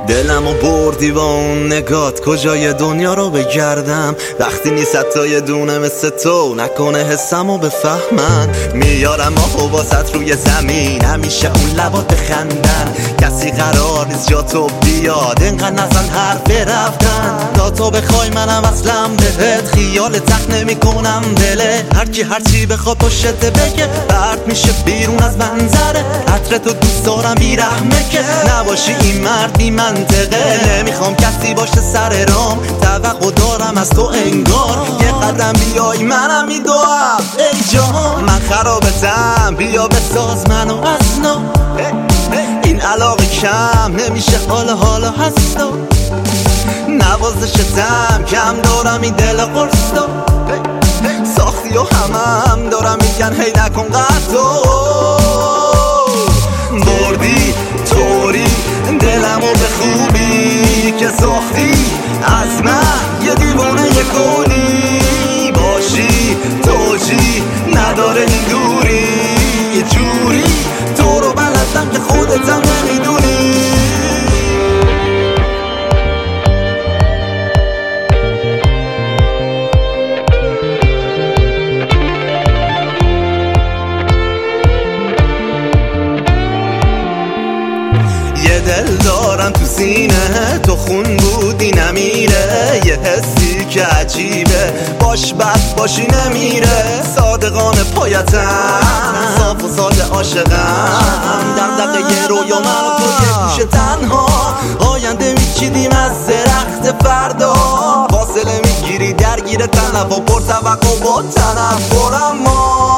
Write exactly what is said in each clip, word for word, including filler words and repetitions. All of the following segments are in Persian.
دلمو بردی با اون نگات، کجای دنیا رو بگردم وقتی نیست حتی یه دونه مثل تو نکنه حسمو بفهمن. میارم آهو واسط روی زمین، همیشه اون لبات بخندن، کسی قرار نیست جا تو بیاد، اینقدر نزن حرف رفتن. تا تو بخوای منم اصلا بهت خیال تخت نمی کنم دله، هرکی هرچی بخواد پشت بگه برد میشه بیرون از منظره. عطر تو دوست دارم بیرحمه که نباشی این مرد بی منطقه، نمیخوام کسی باشه سر رام، توقع دارم از تو انگار یه قدم بیای منم میدوام. ای جان من خرابتم، بیا بساز منو از نو، این علاقه کم نمیشه حالا حالا هستا، نوازشتم کم دارم این دل قرصو، ساختی و همه هم دارم میگن هی نکن قطع بردی طوری دلمو به خوبی که ساختی از من یه دیوانه یه کنی باشی توجی نداره این دوری، یه جوری تو رو بلدم که خودتم نمیدونی. دل دارم تو سینه تو خون بودی نمیره، یه حسی که عجیبه باش بد باشی نمیره. صادقانه پایتم صاف و ساده عاشقم، دغدغه یه رویا من و تو یه گوشه تنها، آینده میچیدیم از درخت فردا، فاصله میگیری درگیر تنف و پر توقع با تنفرم. ما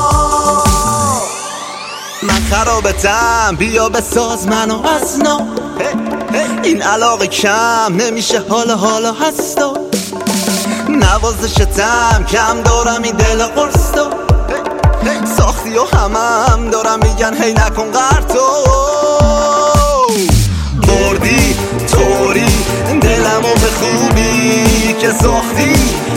من خرابتم، بیا بساز منو از نو، این علاقه کم نمیشه حالا حالا هستا، نوازشتم کم دارم این دل قرصو، ساختی و همه هم دارم میگن هی نکن قرطو بردی طوری دلمو به خوبی که ساختی